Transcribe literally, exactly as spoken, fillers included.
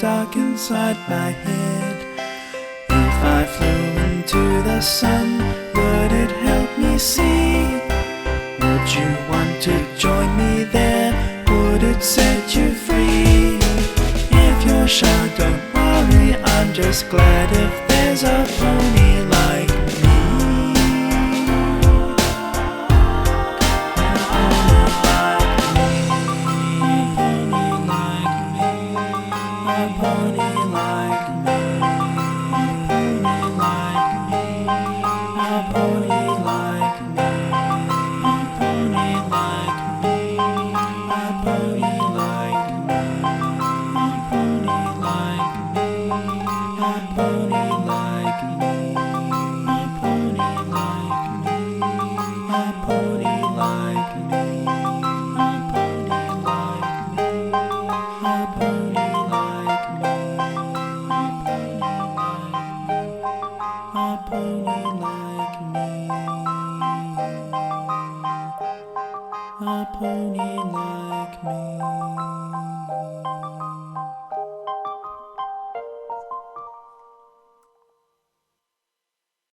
stuck inside my head. If I flew into the sun, would it help me see? Would you want to join me there? Would it set you free? If you're shy, don't worry, I'm just glad if there's a pony like me. A pony like me. A pony like me. A pony like me. A pony like me. A pony like me. A pony like me. A pony like me. A pony like me. A pony like me. A pony like me. A pony like me. A pony like me.